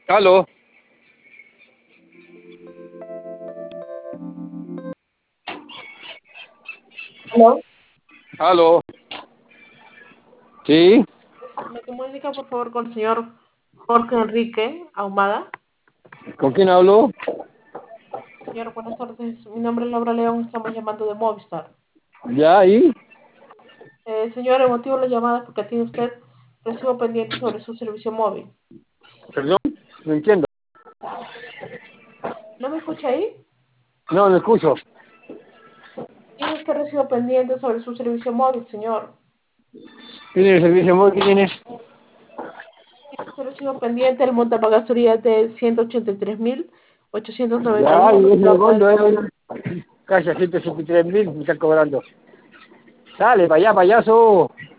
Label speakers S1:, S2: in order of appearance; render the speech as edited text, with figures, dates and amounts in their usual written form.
S1: Aló,
S2: ¿Aló?
S1: aló. Sí,
S2: ¿Me comunica por favor con el señor Jorge Enrique Ahumada?
S1: ¿con quién hablo?
S2: Señor, buenas tardes. Mi nombre es Laura León, estamos llamando de Movistar.
S1: Ya ahí,
S2: Señor, el motivo de la llamada es porque tiene usted recibo pendiente sobre su servicio móvil.
S1: perdón, no entiendo.
S2: ¿No me escucha ahí?
S1: No, no escucho.
S2: Tiene usted recibo pendiente sobre su servicio móvil, señor.
S1: ¿Tiene el servicio móvil? ¿Quién es?
S2: Tiene usted recibo pendiente, el monto a pagar sería de 183.891
S1: Ya, y
S2: que
S1: es
S2: se va a
S1: de
S2: poder.
S1: cuándo casi a 173.000 me están cobrando. Dale, para allá, payaso.